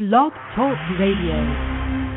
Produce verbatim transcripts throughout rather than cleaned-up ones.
Blog Talk Radio.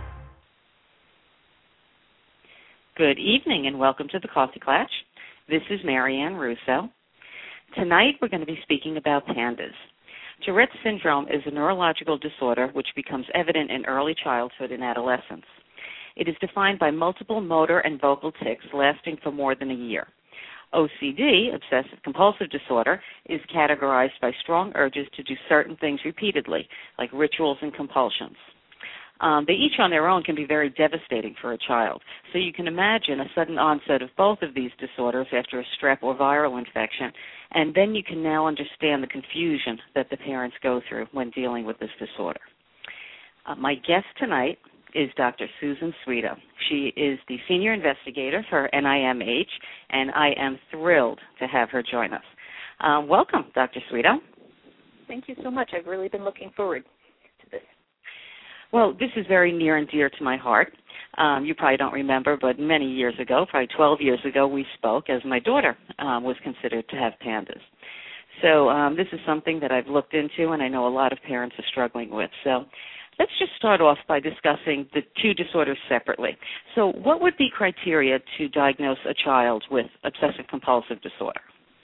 Good evening and welcome to the Coffee Klatch. This is Marianne Russo. Tonight we're going to be speaking about PANDAS. Tourette syndrome is a neurological disorder which becomes evident in early childhood and adolescence. It is defined by multiple motor and vocal tics lasting for more than a year. O C D, obsessive-compulsive disorder, is categorized by strong urges to do certain things repeatedly, like rituals and compulsions. Um, they each on their own can be very devastating for a child. So you can imagine a sudden onset of both of these disorders after a strep or viral infection, and then you can now understand the confusion that the parents go through when dealing with this disorder. Uh, my guest tonight is Doctor Susan Sweeto. She is the senior investigator for N I M H, and I am thrilled to have her join us. Uh, welcome, Doctor Sweeto. Thank you so much. I've really been looking forward to this. Well, this is very near and dear to my heart. Um, you probably don't remember, but many years ago, probably twelve years ago, we spoke as my daughter um, was considered to have PANDAS. So um, this is something that I've looked into, and I know a lot of parents are struggling with. So let's just start off by discussing the two disorders separately. So what would be criteria to diagnose a child with obsessive-compulsive disorder?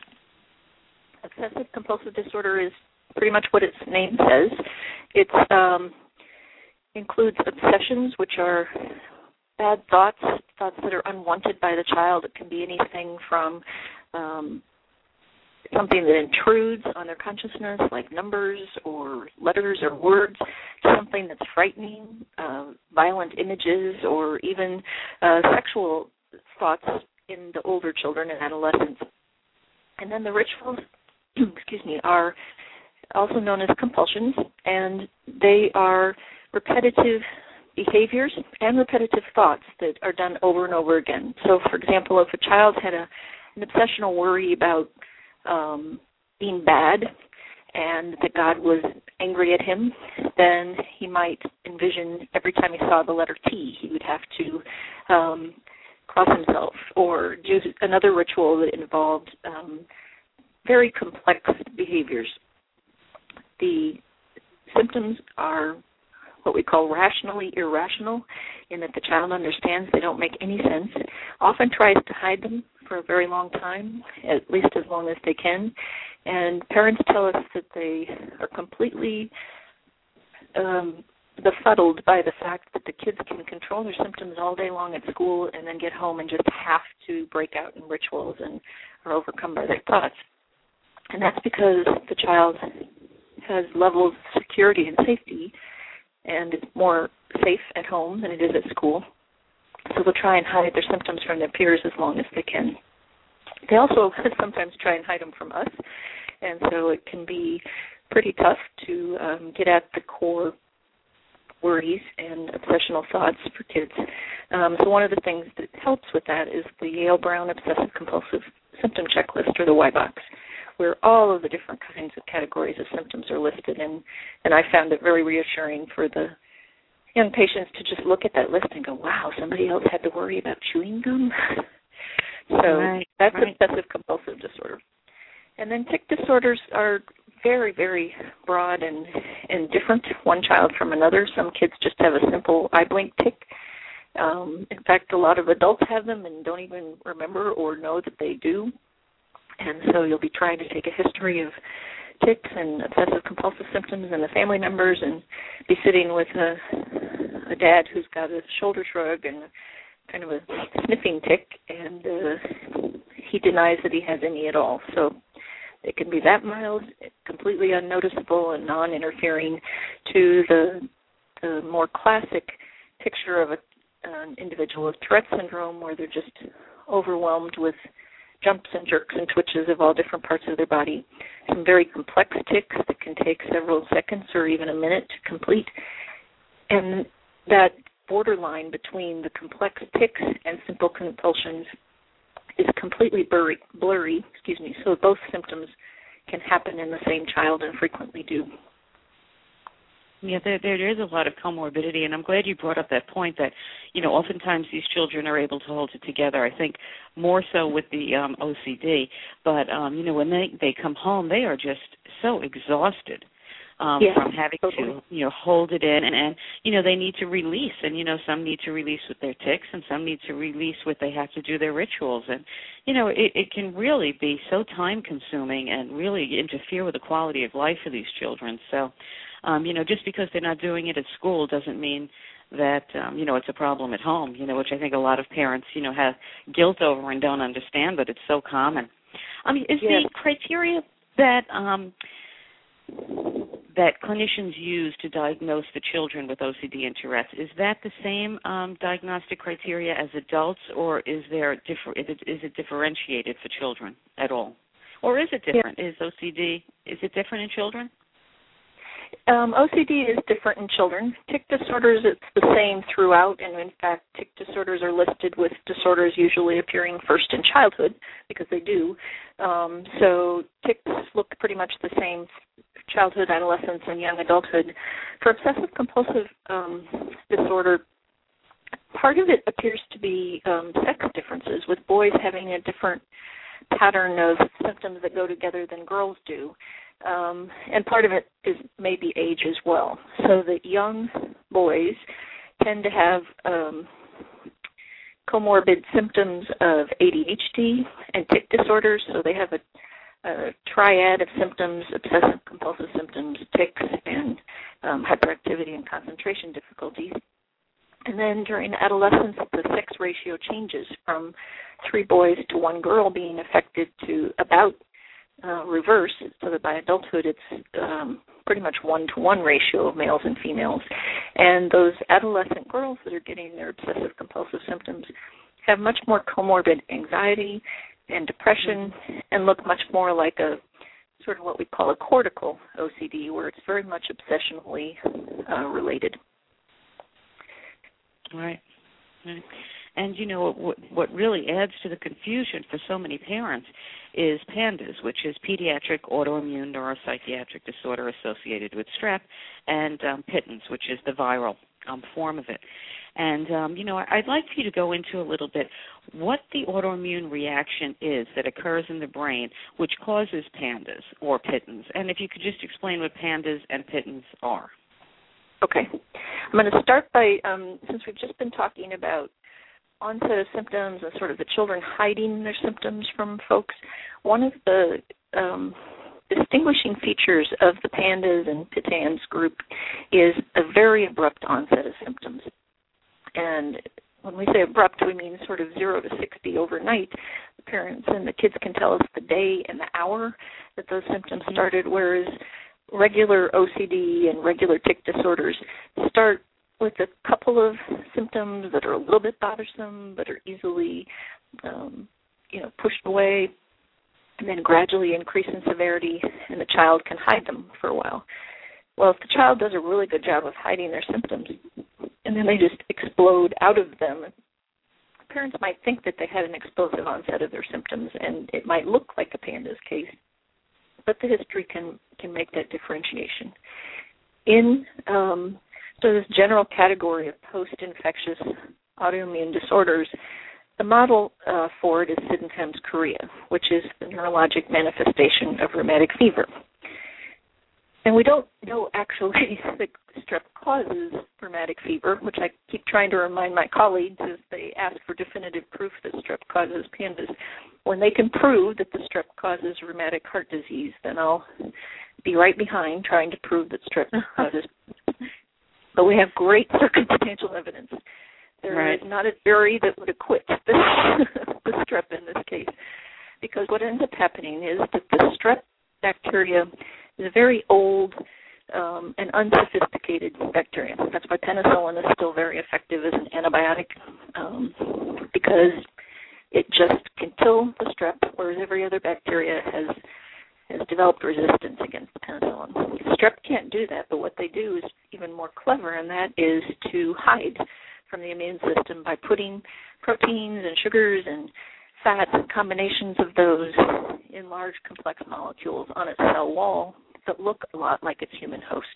Obsessive-compulsive disorder is pretty much what its name says. It um, includes obsessions, which are bad thoughts, thoughts that are unwanted by the child. It can be anything from um, something that intrudes on their consciousness, like numbers or letters or words, to something that's frightening, uh, violent images, or even uh, sexual thoughts in the older children and adolescents. And then the rituals, excuse me, are also known as compulsions, and they are repetitive behaviors and repetitive thoughts that are done over and over again. So, for example, if a child had a, an obsessional worry about Um, being bad and that God was angry at him, then he might envision every time he saw the letter T, he would have to um, cross himself or do another ritual that involved um, very complex behaviors. The symptoms are what we call rationally irrational, in that the child understands they don't make any sense, often tries to hide them for a very long time, at least as long as they can. And parents tell us that they are completely um, befuddled by the fact that the kids can control their symptoms all day long at school and then get home and just have to break out in rituals and are overcome by their thoughts. And that's because the child has levels of security and safety, and it's more safe at home than it is at school. So they'll try and hide their symptoms from their peers as long as they can. They also sometimes try and hide them from us, and so it can be pretty tough to um, get at the core worries and obsessional thoughts for kids. Um, so one of the things that helps with that is the Yale-Brown Obsessive-Compulsive Symptom Checklist, or the Y BOX, where all of the different kinds of categories of symptoms are listed, and, and I found it very reassuring for the young patients to just look at that list and go, wow, somebody else had to worry about chewing gum? So right, that's right. obsessive-compulsive disorder. And then tic disorders are very, very broad and, and different, one child from another. Some kids just have a simple eye blink tic. Um, in fact, a lot of adults have them and don't even remember or know that they do. And so you'll be trying to take a history of tics and obsessive-compulsive symptoms and the family members, and be sitting with a, a dad who's got a shoulder shrug and kind of a sniffing tic, and uh, he denies that he has any at all. So it can be that mild, completely unnoticeable and non-interfering, to the, the more classic picture of a, an individual with Tourette syndrome, where they're just overwhelmed with jumps and jerks and twitches of all different parts of their body. Some very complex tics that can take several seconds or even a minute to complete. And that borderline between the complex tics and simple compulsions is completely blurry, blurry, excuse me, so both symptoms can happen in the same child and frequently do. Yeah, there, there is a lot of comorbidity, and I'm glad you brought up that point that, you know, oftentimes these children are able to hold it together. I think more so with the um, O C D, but, um, you know, when they, they come home, they are just so exhausted. um, yes, from having totally. to, you know, hold it in. And, and, you know, they need to release. And, you know, some need to release with their tics and some need to release with they have to do their rituals. And, you know, it, it can really be so time-consuming and really interfere with the quality of life for these children. So, um, you know, just because they're not doing it at school doesn't mean that, um, you know, it's a problem at home, you know, which I think a lot of parents, you know, have guilt over and don't understand, but it's so common. I mean, is yes. the criteria that um, that clinicians use to diagnose the children with O C D and Tourette's, is that the same um, diagnostic criteria as adults, or is there differ- is, it, is it differentiated for children at all? Or is it different? Yes. Is O C D, is it different in children? Um, O C D is different in children. Tic disorders, it's the same throughout, and in fact, tic disorders are listed with disorders usually appearing first in childhood, because they do. Um, so tics look pretty much the same, childhood, adolescence, and young adulthood. For obsessive-compulsive um, disorder, part of it appears to be um, sex differences, with boys having a different pattern of symptoms that go together than girls do. Um, and part of it is maybe age as well. So that young boys tend to have um, comorbid symptoms of A D H D and tic disorders. So they have a, a triad of symptoms, obsessive-compulsive symptoms, tics, and um, hyperactivity and concentration difficulties. And then during adolescence, the sex ratio changes from three boys to one girl being affected to about Uh, reverse, so that by adulthood it's um, pretty much one-to-one ratio of males and females. And those adolescent girls that are getting their obsessive-compulsive symptoms have much more comorbid anxiety and depression and look much more like a sort of what we call a cortical O C D, where it's very much obsessionally uh, related. Right. Right. And, you know, what, what really adds to the confusion for so many parents is PANDAS, which is Pediatric Autoimmune Neuropsychiatric Disorder Associated with Strep, and um, PITTANS, which is the viral um, form of it. And, um, you know, I'd like for you to go into a little bit what the autoimmune reaction is that occurs in the brain which causes PANDAS or PITTANS. And if you could just explain what PANDAS and PITTANS are. Okay. I'm going to start by, um, since we've just been talking about onset of symptoms and sort of the children hiding their symptoms from folks, one of the um, distinguishing features of the PANDAS and PITTANS group is a very abrupt onset of symptoms. And when we say abrupt, we mean sort of zero to sixty overnight. The parents and the kids can tell us the day and the hour that those symptoms started, whereas regular O C D and regular tic disorders start with a couple of symptoms that are a little bit bothersome but are easily, um, you know, pushed away, and then gradually increase in severity, and the child can hide them for a while. Well, if the child does a really good job of hiding their symptoms, and then they just explode out of them, parents might think that they had an explosive onset of their symptoms, and it might look like a PANDAS case, but the history can, can make that differentiation. In um, So this general category of post-infectious autoimmune disorders, the model uh, for it is Sydenham's chorea, which is the neurologic manifestation of rheumatic fever. And we don't know actually that strep causes rheumatic fever, which I keep trying to remind my colleagues as they ask for definitive proof that strep causes PANDAS. When they can prove that the strep causes rheumatic heart disease, then I'll be right behind trying to prove that strep causes PANDAS. But we have great circumstantial evidence. There right. is not a jury that would acquit the, the strep in this case, because what ends up happening is that the strep bacteria is a very old um, and unsophisticated bacteria. That's why penicillin is still very effective as an antibiotic, um, because it just can kill the strep, whereas every other bacteria has has developed resistance against the penicillin. Strep can't do that, but what they do is even more clever, and that is to hide from the immune system by putting proteins and sugars and fats and combinations of those in large complex molecules on its cell wall that look a lot like its human host.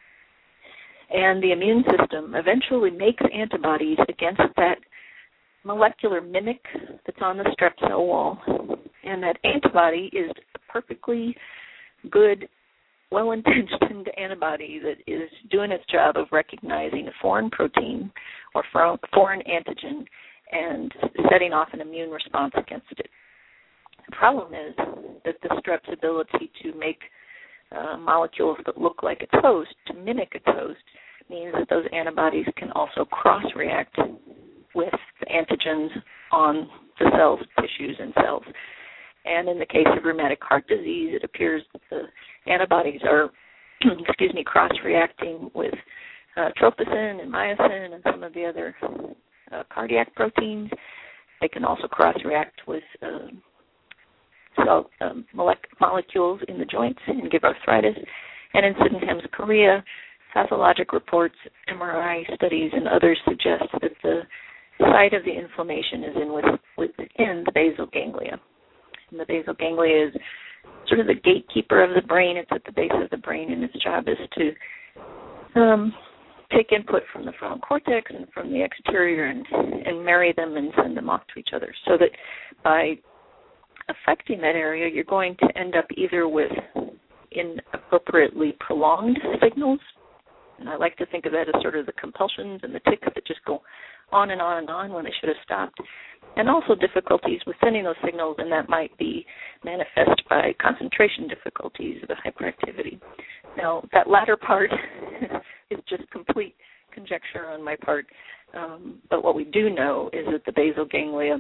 And the immune system eventually makes antibodies against that molecular mimic that's on the strep cell wall, and that antibody is a perfectly good well-intentioned antibody that is doing its job of recognizing a foreign protein or foreign antigen and setting off an immune response against it. The problem is that the strep's ability to make uh, molecules that look like its host, to mimic its host, means that those antibodies can also cross-react with the antigens on the cells, tissues, and cells. And in the case of rheumatic heart disease, it appears that the antibodies are, excuse me, cross-reacting with uh, tropicin and myosin and some of the other uh, cardiac proteins. They can also cross-react with uh, cell um, molec- molecules in the joints and give arthritis. And in Sydenham's chorea, pathologic reports, M R I studies, and others suggest that the site of the inflammation is in with, within the basal ganglia. And the basal ganglia is sort of the gatekeeper of the brain. It's at the base of the brain, and its job is to um, take input from the frontal cortex and from the exterior and, and marry them and send them off to each other, so that by affecting that area, you're going to end up either with inappropriately prolonged signals, and I like to think of that as sort of the compulsions and the tics that just go on and on and on when they should have stopped, and also difficulties with sending those signals, and that might be manifest by concentration difficulties, the hyperactivity. Now, that latter part is just complete conjecture on my part, um, but what we do know is that the basal ganglia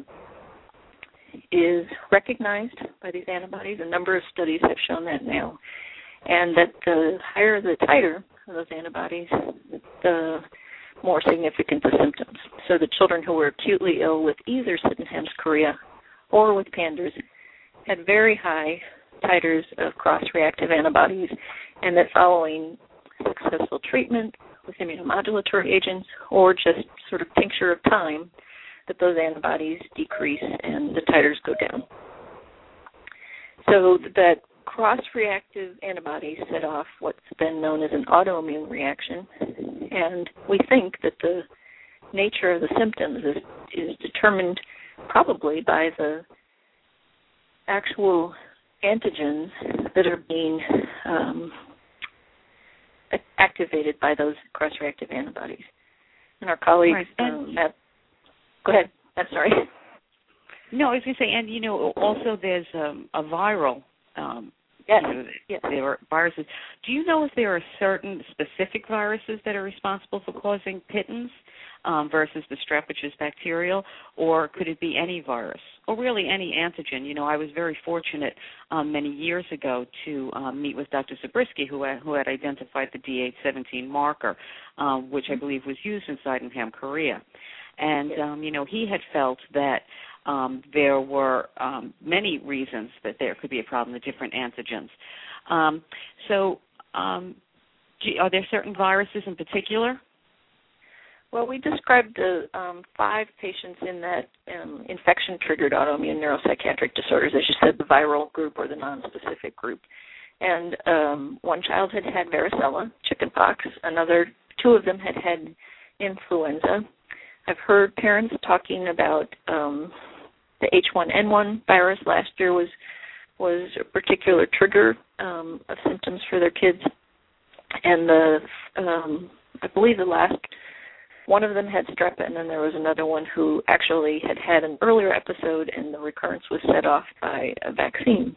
is recognized by these antibodies. A number of studies have shown that now, and that the higher the titer of those antibodies, the more significant the symptoms. So the children who were acutely ill with either Sydenham's chorea or with PANDAS had very high titers of cross-reactive antibodies, and that following successful treatment with immunomodulatory agents or just sort of tincture of time, that those antibodies decrease and the titers go down. So that cross-reactive antibodies set off what's been known as an autoimmune reaction, and we think that the nature of the symptoms is, is determined probably by the actual antigens that are being um, activated by those cross-reactive antibodies. And our colleagues right. um, at Go ahead. I'm sorry. No, I was going to say, and, you know, also there's um, a viral, um, yes. you know, yes. there are viruses. Do you know if there are certain specific viruses that are responsible for causing pittance um, versus the strep, which is bacterial, or could it be any virus, or really any antigen? You know, I was very fortunate um, many years ago to um, meet with Doctor Zabriskie, who had, who had identified the D eight seventeen marker, um, which I believe was used in Sydenham chorea. And, um, you know, he had felt that um, there were um, many reasons that there could be a problem with different antigens. Um, so um, are there certain viruses in particular? Well, we described the um, five patients in that um, infection-triggered autoimmune neuropsychiatric disorders, as you said, the viral group or the nonspecific group. And um, one child had had varicella, chickenpox. Another, two of them had had influenza. I've heard parents talking about um, the H one N one virus last year was was a particular trigger um, of symptoms for their kids, and the um, I believe the last one of them had strep, and then there was another one who actually had had an earlier episode, and the recurrence was set off by a vaccine.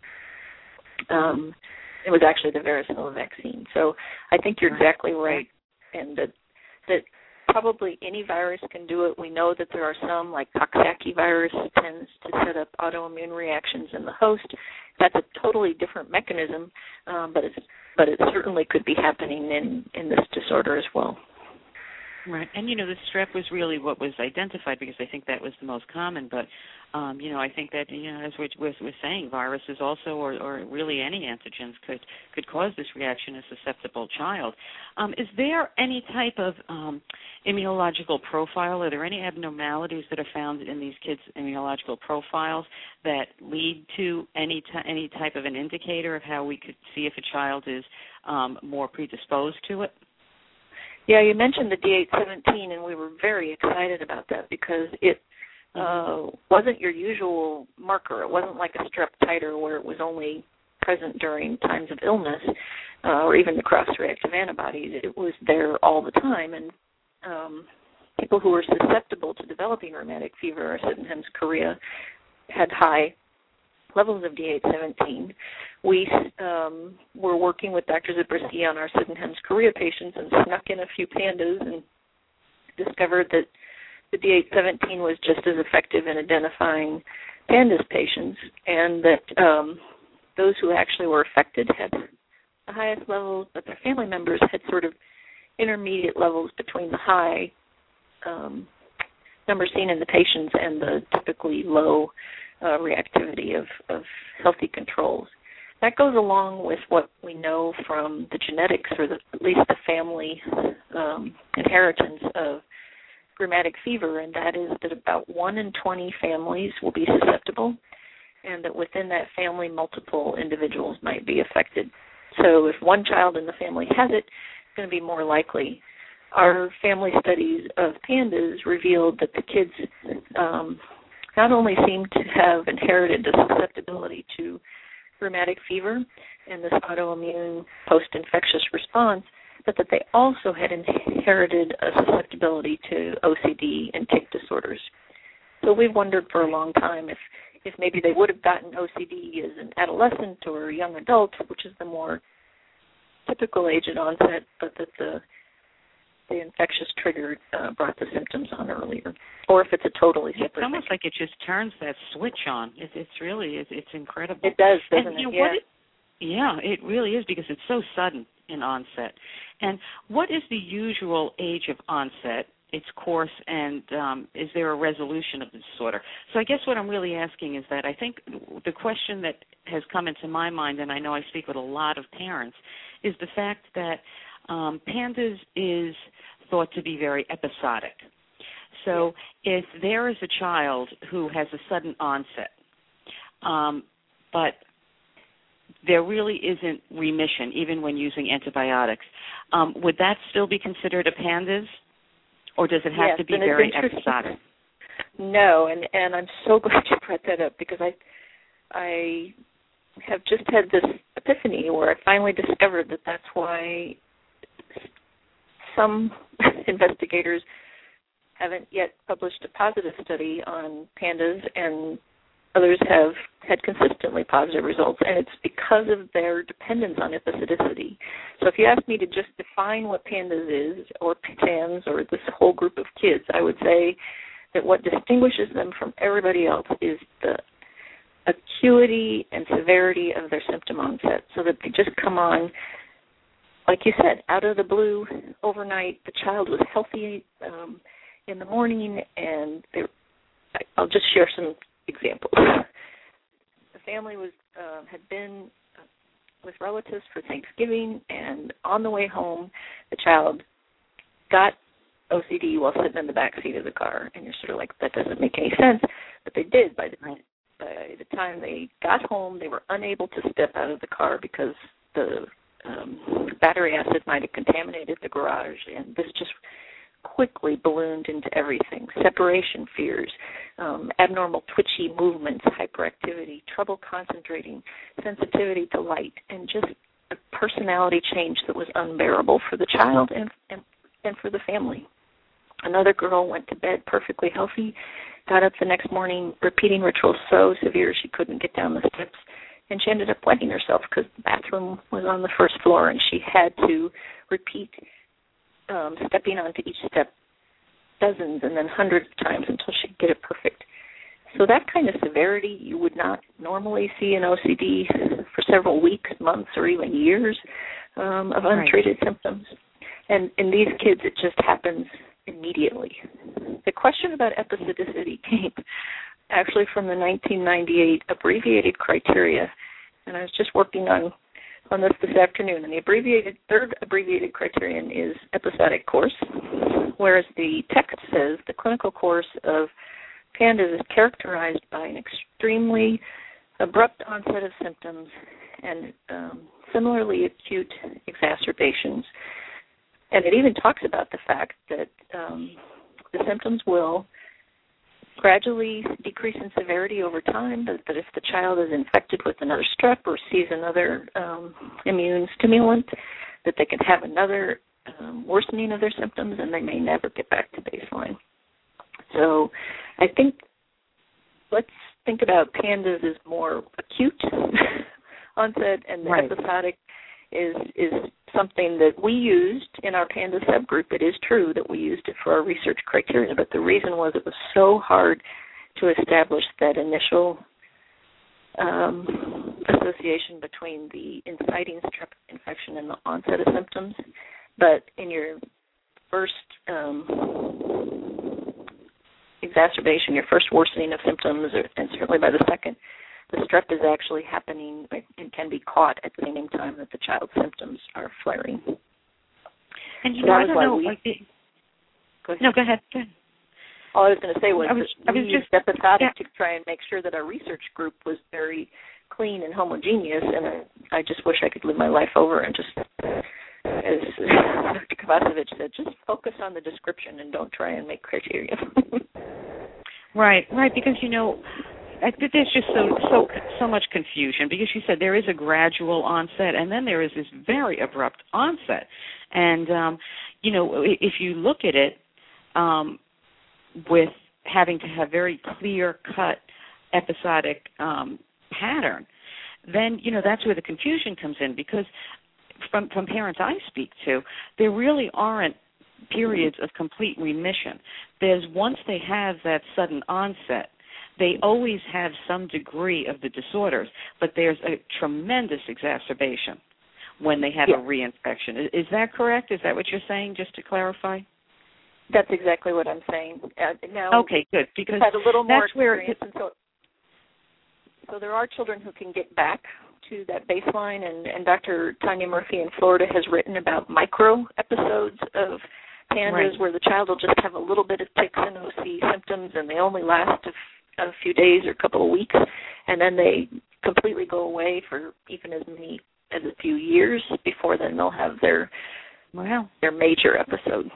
Um, it was actually the varicella vaccine. So I think you're exactly right, and that that. Probably any virus can do it. We know that there are some, like Coxsackie virus, tends to set up autoimmune reactions in the host. That's a totally different mechanism, um, but it's but it certainly could be happening in, in this disorder as well. Right, and you know, the strep was really what was identified because I think that was the most common. But um, you know, I think that you know, as we're, we're, we're saying, viruses also, or, or really any antigens, could could cause this reaction in a susceptible child. Um, is there any type of um, immunological profile? Are there any abnormalities that are found in these kids' immunological profiles that lead to any t- any type of an indicator of how we could see if a child is um, more predisposed to it? Yeah, you mentioned the D eight seventeen, and we were very excited about that because it uh, wasn't your usual marker. It wasn't like a strep titer where it was only present during times of illness. uh, or even the cross-reactive antibodies. It was there all the time, and um, people who were susceptible to developing rheumatic fever or Sydenham's chorea had high levels of D eight seventeen. We um, were working with Doctor Zabriskie on our Sydenham's chorea patients and snuck in a few pandas and discovered that the D eight seventeen was just as effective in identifying pandas patients, and that um, those who actually were affected had the highest levels, but their family members had sort of intermediate levels between the high um, numbers seen in the patients and the typically low uh, reactivity of, of healthy controls. That goes along with what we know from the genetics, or the, at least the family um, inheritance of rheumatic fever, and that is that about one in twenty families will be susceptible, and that within that family, multiple individuals might be affected. So if one child in the family has it, it's going to be more likely. Our family studies of pandas revealed that the kids um, not only seem to have inherited a susceptibility to rheumatic fever and this autoimmune post-infectious response, but that they also had inherited a susceptibility to O C D and tic disorders. So we've wondered for a long time if, if maybe they would have gotten O C D as an adolescent or a young adult, which is the more typical age at onset, but that the the infectious trigger uh, brought the symptoms on earlier, or if it's a totally separate It's almost thing. like it just turns that switch on. It, it's really, it's, it's incredible. It does, doesn't and, you it? know, Yeah. What it, yeah, it really is, because it's so sudden in onset. And what is the usual age of onset, its course, and um, is there a resolution of the disorder? So I guess what I'm really asking is that I think the question that has come into my mind, and I know I speak with a lot of parents, is the fact that um, pandas is thought to be very episodic. So if there is a child who has a sudden onset, um, but there really isn't remission, even when using antibiotics, um, would that still be considered a pandas, or does it have yes, to be and very it's episodic? No, and, and I'm so glad you brought that up, because I I have just had this epiphany where I finally discovered that that's why some investigators haven't yet published a positive study on pandas, and others have had consistently positive results, and it's because of their dependence on episodicity. So if you ask me to just define what pandas is, or PANS, or this whole group of kids, I would say that what distinguishes them from everybody else is the acuity and severity of their symptom onset, so that they just come on, like you said, out of the blue, overnight. The child was healthy um, in the morning, and they, I'll just share some examples. The family was uh, had been with relatives for Thanksgiving, and on the way home, the child got O C D while sitting in the back seat of the car, and you're sort of like, that doesn't make any sense, but they did. By the time, by the time they got home, they were unable to step out of the car because the um, battery acid might have contaminated the garage, and this just quickly ballooned into everything. Separation fears, um, abnormal twitchy movements, hyperactivity, trouble concentrating, sensitivity to light, and just a personality change that was unbearable for the child and, and, and for the family. Another girl went to bed perfectly healthy, got up the next morning repeating rituals so severe she couldn't get down the steps, and she ended up wetting herself because the bathroom was on the first floor, and she had to repeat um, stepping onto each step dozens and then hundreds of times until she could get it perfect. So that kind of severity you would not normally see in O C D for several weeks, months, or even years um, of untreated right. symptoms. And in these kids, it just happens immediately. The question about episodicity came actually from the nineteen ninety-eight abbreviated criteria, and I was just working on, on this this afternoon, and the abbreviated third abbreviated criterion is episodic course, whereas the text says the clinical course of pandas is characterized by an extremely abrupt onset of symptoms and um, similarly acute exacerbations. And it even talks about the fact that um, the symptoms will gradually decrease in severity over time, but that if the child is infected with another strep or sees another um, immune stimulant, that they can have another um, worsening of their symptoms and they may never get back to baseline. So I think let's think about PANDAS as more acute onset, and the right. episodic is is something that we used in our PANDAS subgroup. It is true that we used it for our research criteria, but the reason was it was so hard to establish that initial um, association between the inciting strep infection and the onset of symptoms. But in your first um, exacerbation, your first worsening of symptoms, or, and certainly by the second, the strep is actually happening and can be caught at the same time that the child's symptoms are flaring. And you so know, that I don't know. we, like the, go ahead. No, go ahead. Go ahead. All I was going to say was, I was, that I we was used just, episodic yeah. to try and make sure that our research group was very clean and homogeneous, and I, I just wish I could live my life over and just, as Doctor Kovacevic said, just focus on the description and don't try and make criteria. Right, right, because, you know, I think there's just so so so much confusion, because you said there is a gradual onset and then there is this very abrupt onset. And, um, you know, if you look at it um, with having to have very clear-cut episodic um, pattern, then, you know, that's where the confusion comes in, because from, from parents I speak to, there really aren't periods of complete remission. There's once they have that sudden onset, they always have some degree of the disorders, but there's a tremendous exacerbation when they have yeah. a reinfection. Is, is that correct? Is that what you're saying, just to clarify? That's exactly what I'm saying. Uh, now, okay, good, because had a little more that's where experience, and so, so there are children who can get back to that baseline, and, and Doctor Tanya Murphy in Florida has written about micro episodes of PANDAS right. where the child will just have a little bit of tics and O C symptoms, and they only last a a few days or a couple of weeks, and then they completely go away for even as many as a few years before then they'll have their wow. their major episode.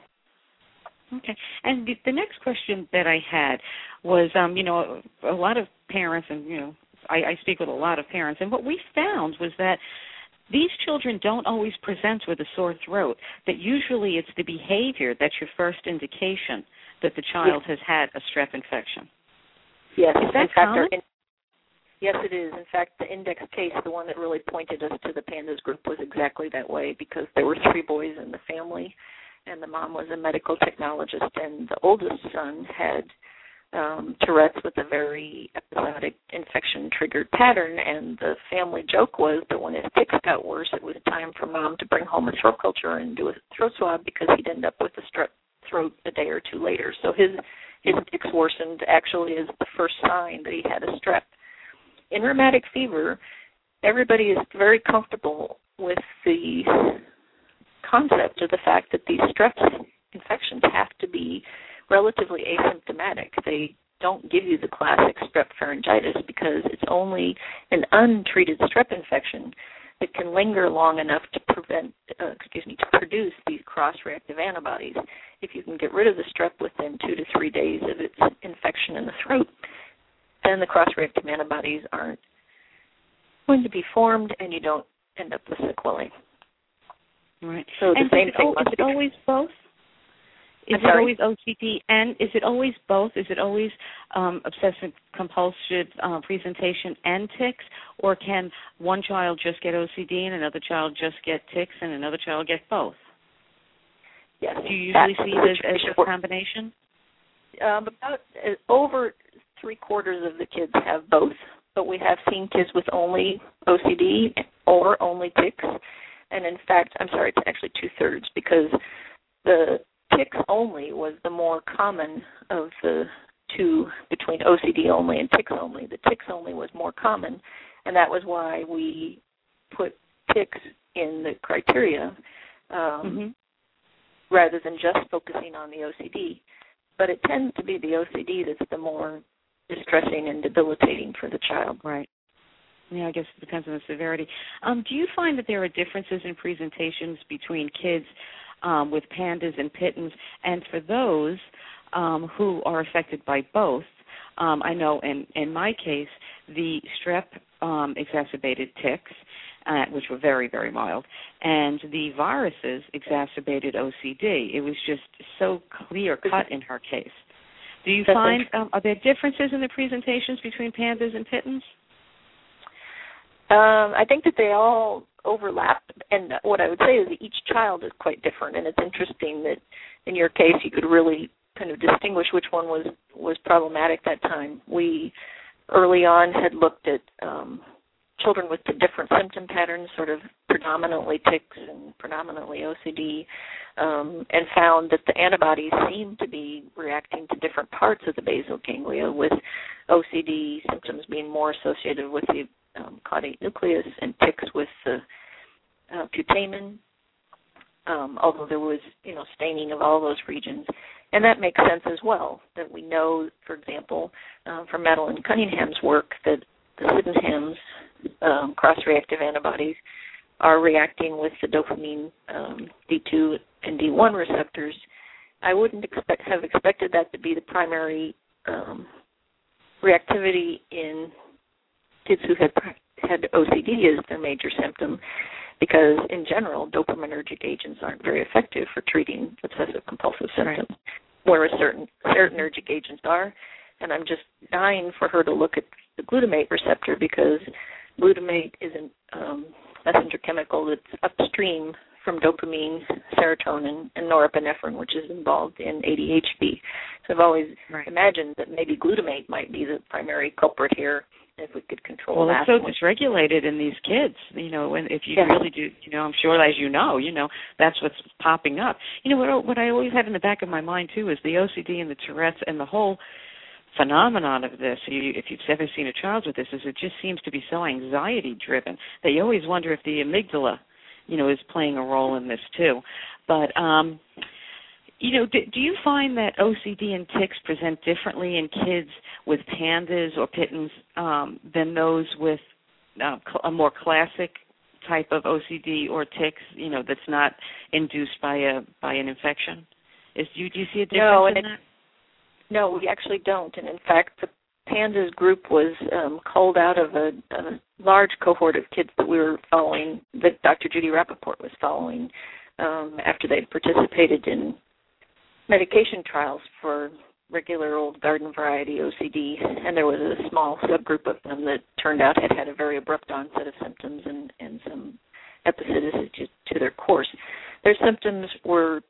Okay. And the, the next question that I had was, um, you know, a lot of parents, and, you know, I, I speak with a lot of parents, and what we found was that these children don't always present with a sore throat, that usually it's the behavior that's your first indication that the child yes. has had a strep infection. Yes, is that in fact, common? in, yes, it is. In fact, the index case, the one that really pointed us to the PANDAS group, was exactly that way, because there were three boys in the family, and the mom was a medical technologist, and the oldest son had um, Tourette's with a very episodic infection-triggered pattern, and the family joke was that when his tics got worse, it was time for mom to bring home a throat culture and do a throat swab, because he'd end up with a strep throat a day or two later. So his his tics worsened actually is the first sign that he had a strep. In rheumatic fever, everybody is very comfortable with the concept of the fact that these strep infections have to be relatively asymptomatic. They don't give you the classic strep pharyngitis because it's only an untreated strep infection that can linger long enough to prevent, uh, excuse me, to produce these cross-reactive antibodies. If you can get rid of the strep within two to three days of its infection in the throat, then the cross-reactive antibodies aren't going to be formed, and you don't end up with sequelae. Right. So the and same is it, thing. is it always both? Is I'm it sorry? always O C D, and is it always both? Is it always um, obsessive compulsive uh, presentation and tics, or can one child just get O C D and another child just get tics and another child get both? Yes. Do you usually see it as, as a for, combination? Um, about uh, over three quarters of the kids have both, but we have seen kids with only O C D or only tics, and in fact, I'm sorry, it's actually two-thirds, because the tics only was the more common of the two between O C D only and tics only. The tics only was more common, and that was why we put tics in the criteria um, mm-hmm. rather than just focusing on the O C D. But it tends to be the O C D that's the more distressing and debilitating for the child. Right. Yeah, I guess it depends on the severity. Um, do you find that there are differences in presentations between kids um, with PANDAS and PITTANS, and for those um, who are affected by both, Um, I know in, in my case, the strep um, exacerbated tics, uh, which were very, very mild, and the viruses exacerbated O C D. It was just so clear-cut in her case. Do you find, um, are there differences in the presentations between pandas and pittons? Um, I think that they all overlap, and what I would say is that each child is quite different, and it's interesting that in your case you could really kind of distinguish which one was, was problematic that time. We early on had looked at um, children with the different symptom patterns, sort of predominantly tics and predominantly O C D, um, and found that the antibodies seemed to be reacting to different parts of the basal ganglia, with O C D symptoms being more associated with the um, caudate nucleus and tics with the uh, putamen, um, although there was, you know, staining of all those regions. And that makes sense as well, that we know, for example, uh, from Madeline Cunningham's work, that the Sydenham's um, cross-reactive antibodies are reacting with the dopamine um, D two and D one receptors. I wouldn't expect, have expected that to be the primary um, reactivity in kids who had had O C D as their major symptom, because in general, dopaminergic agents aren't very effective for treating obsessive compulsive symptoms, right, whereas certain serotonergic agents are. And I'm just dying for her to look at the glutamate receptor, because glutamate is a um, messenger chemical that's upstream from dopamine, serotonin, and norepinephrine, which is involved in A D H D. So I've always right. imagined that maybe glutamate might be the primary culprit here, if we could control well, that. Well, it's so dysregulated in these kids, you know, when if you yes. really do, you know, I'm sure, as you know, you know, that's what's popping up. You know, what, what I always have in the back of my mind, too, is the O C D and the Tourette's and the whole phenomenon of this, if you've ever seen a child with this, is it just seems to be so anxiety-driven that you always wonder if the amygdala, you know, is playing a role in this, too. But, um, you know, do, do you find that O C D and tics present differently in kids with pandas or pittons um, than those with uh, cl- a more classic type of O C D or tics, you know, that's not induced by a by an infection? Is do you, do you see a difference no, in and that? It, no, we actually don't. And in fact, the pandas group was um, culled out of a, a large cohort of kids that we were following, that Doctor Judy Rappaport was following um, after they'd participated in medication trials for regular old garden variety O C D, and there was a small subgroup of them that turned out had had a very abrupt onset of symptoms and, and some episodicity to their course. Their symptoms were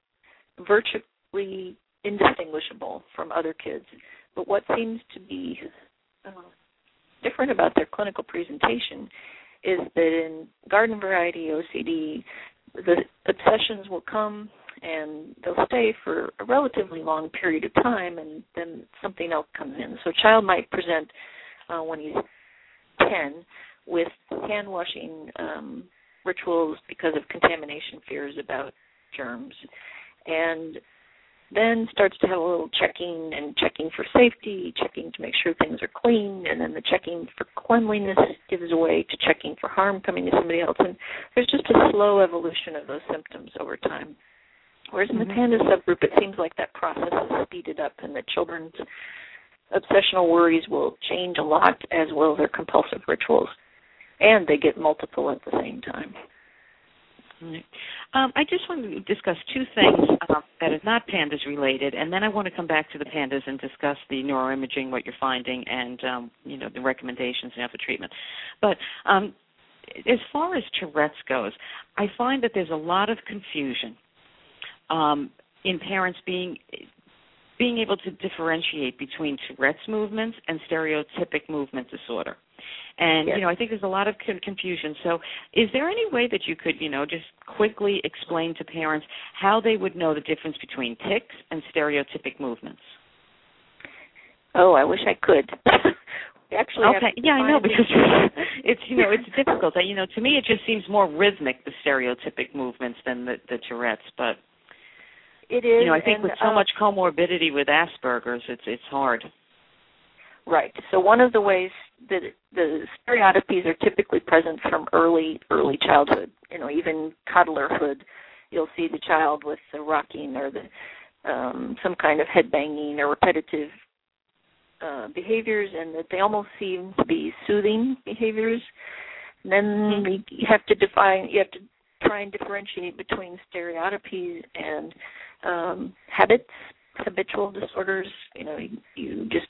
virtually indistinguishable from other kids, but what seems to be uh, different about their clinical presentation is that in garden variety O C D, the obsessions will come and they'll stay for a relatively long period of time, and then something else comes in. So a child might present uh, when he's ten with hand-washing um, rituals because of contamination fears about germs, and then starts to have a little checking and checking for safety, checking to make sure things are clean, and then the checking for cleanliness gives way to checking for harm coming to somebody else. And there's just a slow evolution of those symptoms over time. Whereas in the panda subgroup, it seems like that process is speeded up, and that children's obsessional worries will change a lot, as will their compulsive rituals, and they get multiple at the same time. Right. Um, I just want to discuss two things um, that are not pandas related, and then I want to come back to the pandas and discuss the neuroimaging, what you're finding, and um, you know the recommendations now for treatment. But um, as far as Tourette's goes, I find that there's a lot of confusion um, in parents being being able to differentiate between Tourette's movements and stereotypic movement disorder. And, yes. you know, I think there's a lot of confusion. So is there any way that you could, you know, just quickly explain to parents how they would know the difference between tics and stereotypic movements? Oh, I wish I could. we actually okay. Yeah, I know, because it's, you know, it's difficult. You know, to me it just seems more rhythmic, the stereotypic movements, than the, the Tourette's. But, it is, you know, I think and, with so uh, much comorbidity with Asperger's, it's it's hard. Right. So one of the ways that the stereotypies are typically present from early, early childhood, you know, even toddlerhood, you'll see the child with the rocking or the um, some kind of head banging or repetitive uh, behaviors, and that they almost seem to be soothing behaviors. And then mm-hmm. you have to define, you have to try and differentiate between stereotypies and um, habits, habitual disorders. You know, you, you just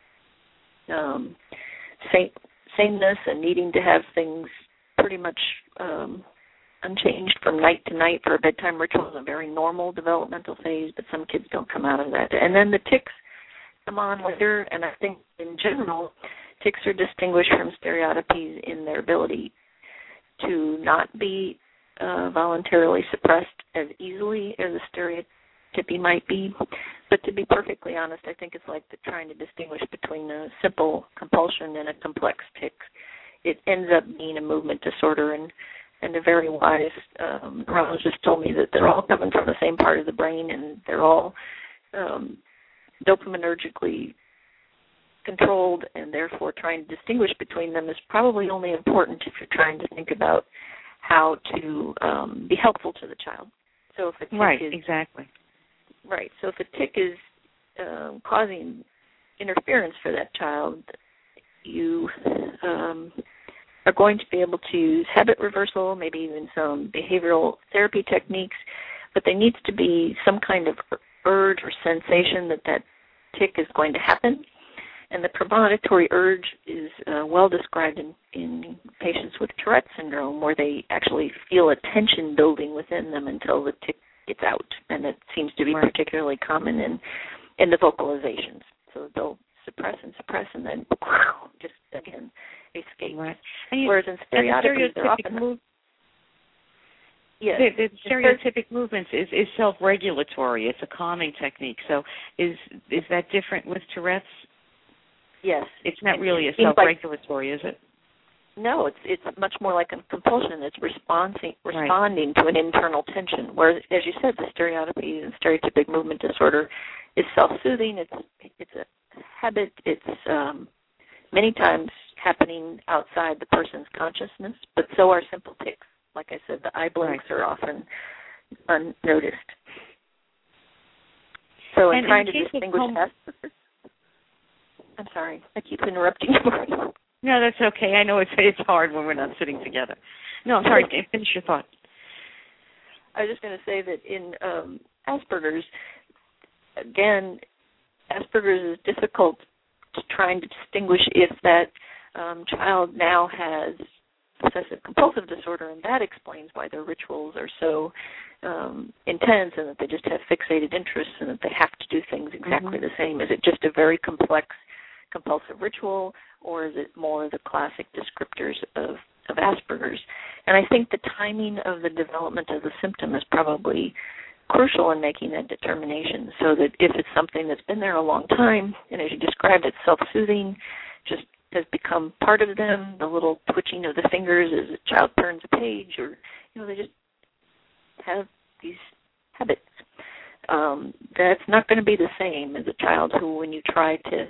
um, say, sameness and needing to have things pretty much um, unchanged from night to night for a bedtime ritual is a very normal developmental phase, but some kids don't come out of that. And then the tics come on later, and I think in general, tics are distinguished from stereotypies in their ability to not be uh, voluntarily suppressed as easily as a stereotypy might be. But to be perfectly honest, I think it's like the trying to distinguish between a simple compulsion and a complex tic. It ends up being a movement disorder, and, and a very wise um, neurologist told me that they're all coming from the same part of the brain, and they're all um, dopaminergically controlled, and therefore trying to distinguish between them is probably only important if you're trying to think about how to um, be helpful to the child. So if a tic right, is, exactly. Right. So if a tic is um, causing interference for that child, you um, are going to be able to use habit reversal, maybe even some behavioral therapy techniques, but there needs to be some kind of urge or sensation that that tic is going to happen. And the premonitory urge is uh, well described in, in patients with Tourette syndrome, where they actually feel a tension building within them until the tic gets out. And it seems to be right. particularly common in, in the vocalizations. So they'll suppress and suppress and then whew, just, again, escape. Right. And you, Whereas in stereotypies, they're often... Move- Yes. The, the stereotypic movements is, is self-regulatory. It's a calming technique. So is is that different with Tourette's? Yes. It's not and really it a self-regulatory, like, is it? No, it's it's much more like a compulsion. It's responding responding right. to an internal tension. Whereas, as you said, the stereotypy and stereotypic movement disorder is self-soothing. It's it's a habit. It's um, many times happening outside the person's consciousness, but so are simple tics. Like I said, the eye blinks right. are often unnoticed. So in and trying in to distinguish home- Asperger's, I'm sorry, I keep interrupting you. No, that's okay. I know it's it's hard when we're not sitting together. No, I'm sorry. Finish your thought. I was just going to say that in um, Asperger's, again, Asperger's is difficult to trying to distinguish if that um, child now has obsessive compulsive disorder, and that explains why their rituals are so um, intense and that they just have fixated interests and that they have to do things exactly mm-hmm. the same. Is it just a very complex compulsive ritual, or is it more the classic descriptors of, of Asperger's? And I think the timing of the development of the symptom is probably crucial in making that determination, so that if it's something that's been there a long time, and as you described, it's self-soothing, just has become part of them, the little twitching of the fingers as a child turns a page, or, you know, they just have these habits. Um, that's not going to be the same as a child who, when you try to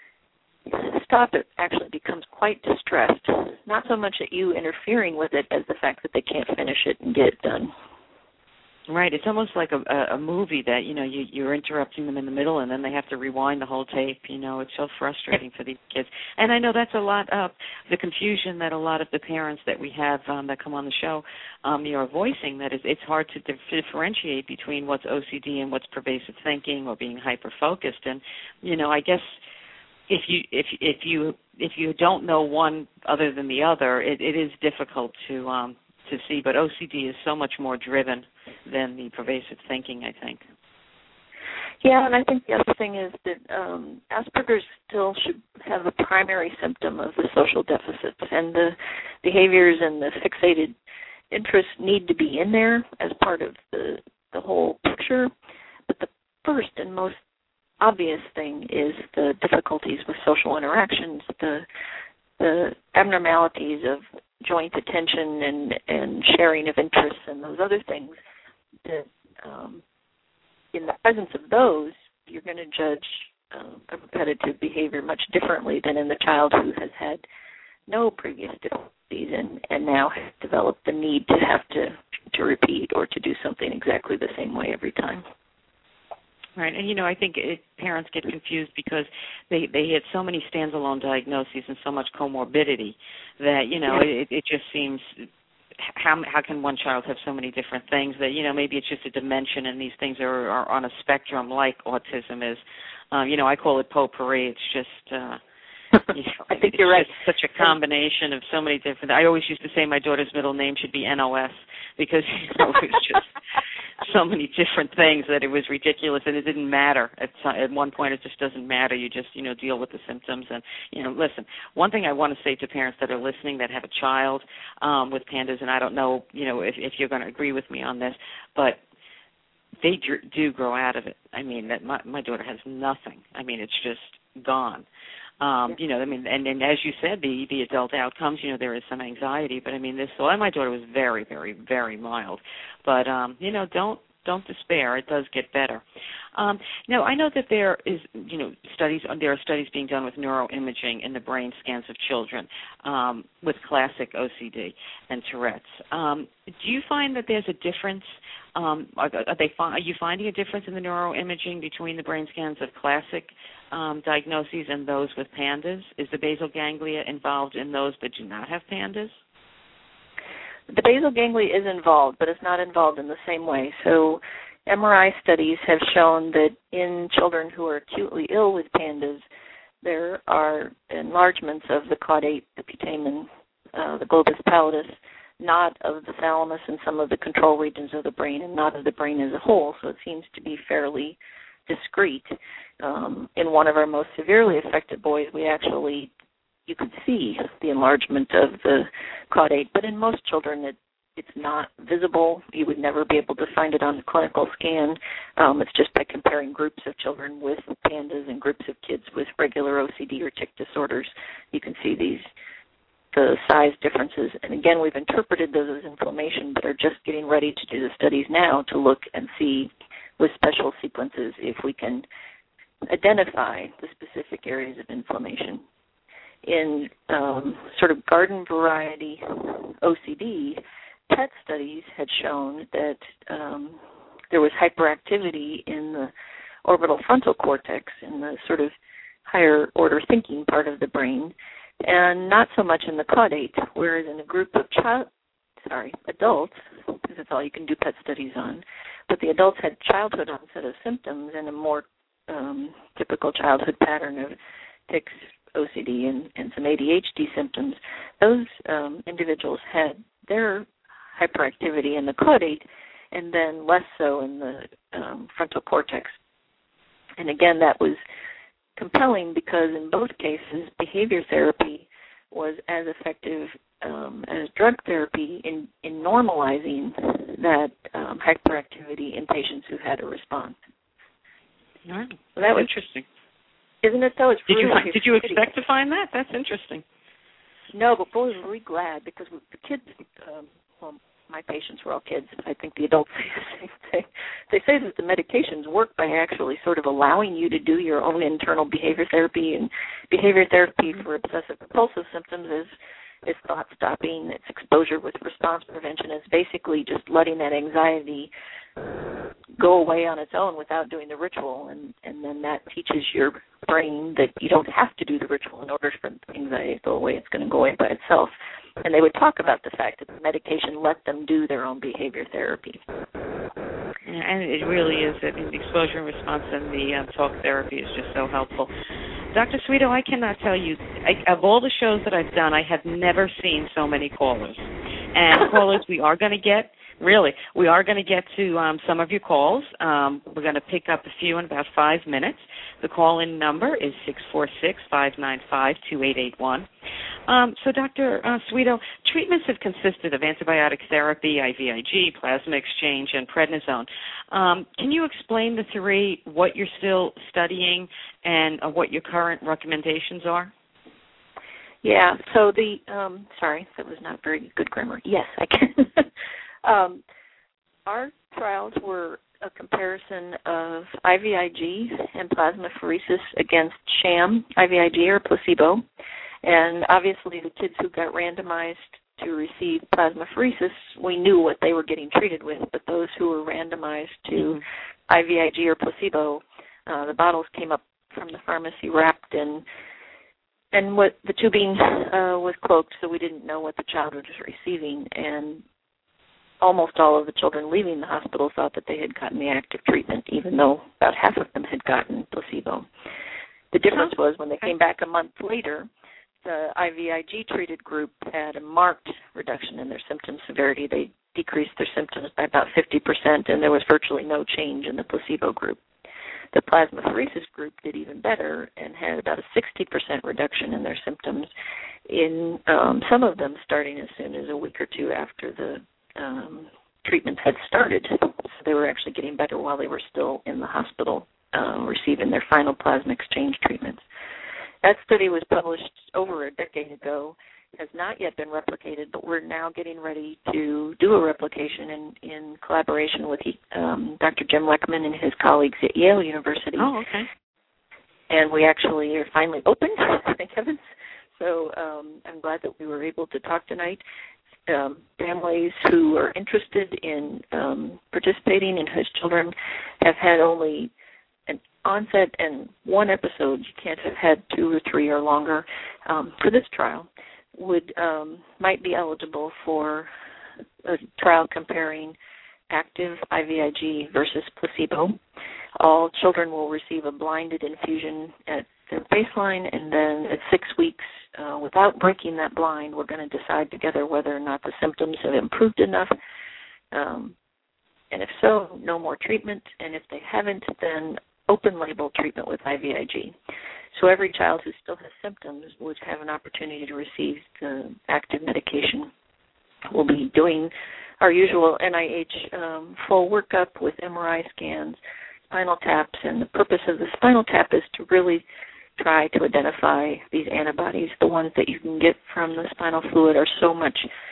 stop it, actually becomes quite distressed. Not so much at you interfering with it as the fact that they can't finish it and get it done. Right. It's almost like a, a, a movie that, you know, you, you're interrupting them in the middle and then they have to rewind the whole tape. You know, it's so frustrating for these kids. And I know that's a lot of the confusion that a lot of the parents that we have um, that come on the show, um, you know, are voicing, that is, it's hard to dif- differentiate between what's O C D and what's pervasive thinking or being hyper-focused. And, you know, I guess if you if if you if you don't know one other than the other, it, it is difficult to um, to see. But O C D is so much more driven than the pervasive thinking, I think. Yeah, and I think the other thing is that um, Asperger's still should have a primary symptom of the social deficits, and the behaviors and the fixated interests need to be in there as part of the the whole picture. But the first and most obvious thing is the difficulties with social interactions, the the abnormalities of joint attention and, and sharing of interests and those other things. That um, in the presence of those, you're going to judge um, a repetitive behavior much differently than in the child who has had no previous difficulties and, and now has developed the need to have to, to repeat or to do something exactly the same way every time. Right, and you know, I think it, parents get confused because they they had so many standalone diagnoses and so much comorbidity that you know yeah. it, it just seems how how can one child have so many different things that you know maybe it's just a dimension and these things are, are on a spectrum like autism is. Um, you know, I call it potpourri. It's just. Uh, You know, I think it's you're right. Such a combination of so many different. I always used to say my daughter's middle name should be N O S because you know, it was just so many different things that it was ridiculous, and it didn't matter. At some, at one point, it just doesn't matter. You just you know deal with the symptoms, and you know, listen. One thing I want to say to parents that are listening that have a child um, with pandas, and I don't know, you know, if, if you're going to agree with me on this, but they do grow out of it. I mean, that my, my daughter has nothing. I mean, it's just gone. Um, you know, I mean, and, and as you said, the, the adult outcomes, you know, there is some anxiety, but I mean, this, well, my daughter was very, very, very mild. But, um, you know, don't, don't despair. It does get better. Um, now, I know that there is, you know, studies, there are studies being done with neuroimaging in the brain scans of children um, with classic O C D and Tourette's. Um, do you find that there's a difference? Um, are, are, they, are you finding a difference in the neuroimaging between the brain scans of classic um, diagnoses and those with pandas? Is the basal ganglia involved in those that do not have pandas? The basal ganglia is involved, but it's not involved in the same way. So M R I studies have shown that in children who are acutely ill with pandas, there are enlargements of the caudate, the putamen, uh, the globus pallidus, not of the thalamus and some of the control regions of the brain, and not of the brain as a whole. So it seems to be fairly discrete. Um, in one of our most severely affected boys, we actually, you could see the enlargement of the caudate, but in most children it, it's not visible. You would never be able to find it on a clinical scan. Um, it's just by comparing groups of children with pandas and groups of kids with regular O C D or tic disorders, you can see these the size differences. And again, we've interpreted those as inflammation, but are just getting ready to do the studies now to look and see with special sequences if we can identify the specific areas of inflammation. In um, sort of garden variety O C D, P E T studies had shown that um, there was hyperactivity in the orbital frontal cortex, in the sort of higher order thinking part of the brain, and not so much in the caudate, whereas in a group of child, sorry, adults, because that's all you can do P E T studies on, but the adults had childhood onset of symptoms and a more um, typical childhood pattern of tics, O C D, and, and some A D H D symptoms. Those um, individuals had their hyperactivity in the caudate and then less so in the um, frontal cortex. And again, that was compelling because in both cases, behavior therapy was as effective um, as drug therapy in, in normalizing that um, hyperactivity in patients who had a response. All right. So that was interesting. Isn't it, though? It's did, really you find, did you expect to find that? That's interesting. No, but boy, we're really glad because the kids, um, well, my patients were all kids. I think the adults say the same thing. They say that the medications work by actually sort of allowing you to do your own internal behavior therapy, and behavior therapy for obsessive compulsive symptoms is is thought stopping, it's exposure with response prevention, it's basically just letting that anxiety go away on its own without doing the ritual, and, and then that teaches your brain that you don't have to do the ritual in order for the anxiety to go away. It's going to go away by itself. And they would talk about the fact that the medication let them do their own behavior therapy. And it really is. I mean, the exposure and response and the uh, talk therapy is just so helpful. Doctor Sweeto, I cannot tell you, I, of all the shows that I've done, I have never seen so many callers. And callers, we are going to get, really, we are going to get to um, some of your calls. Um, we're going to pick up a few in about five minutes. The call-in number is six four six, five nine five, two eight eight one. Um, so, Doctor Uh, Sweeto, treatments have consisted of antibiotic therapy, I V I G, plasma exchange, and prednisone. Um, can you explain the three, what you're still studying, and uh, what your current recommendations are? Yeah, so the, um, sorry, that was not very good grammar. Yes, I can. um, our trials were a comparison of I V I G and plasmapheresis against sham I V I G or placebo. And obviously the kids who got randomized to receive plasmapheresis, we knew what they were getting treated with, but those who were randomized to mm-hmm. I V I G or placebo, uh, the bottles came up from the pharmacy wrapped in, and what the tubing uh, was cloaked, so we didn't know what the child was receiving, and almost all of the children leaving the hospital thought that they had gotten the active treatment, even though about half of them had gotten placebo. The difference was when they came back a month later, the I V I G-treated group had a marked reduction in their symptom severity. They decreased their symptoms by about fifty percent, and there was virtually no change in the placebo group. The plasmapheresis group did even better and had about a sixty percent reduction in their symptoms, in um, some of them starting as soon as a week or two after the um, treatment had started. So they were actually getting better while they were still in the hospital uh, receiving their final plasma exchange treatments. That study was published over a decade ago, has not yet been replicated, but we're now getting ready to do a replication in, in collaboration with um, Doctor Jim Leckman and his colleagues at Yale University. Oh, okay. And we actually are finally open, thank heavens. So um, I'm glad that we were able to talk tonight. Um, families who are interested in um, participating and whose children have had only an onset and one episode, you can't have had two or three or longer, um, for this trial, would um, might be eligible for a trial comparing active I V I G versus placebo. All children will receive a blinded infusion at their baseline, and then at six weeks, uh, without breaking that blind, we're going to decide together whether or not the symptoms have improved enough. Um, and if so, no more treatment. And if they haven't, then open-label treatment with I V I G. So every child who still has symptoms would have an opportunity to receive the active medication. We'll be doing our usual N I H um, full workup with M R I scans, spinal taps, and the purpose of the spinal tap is to really try to identify these antibodies. The ones that you can get from the spinal fluid are so much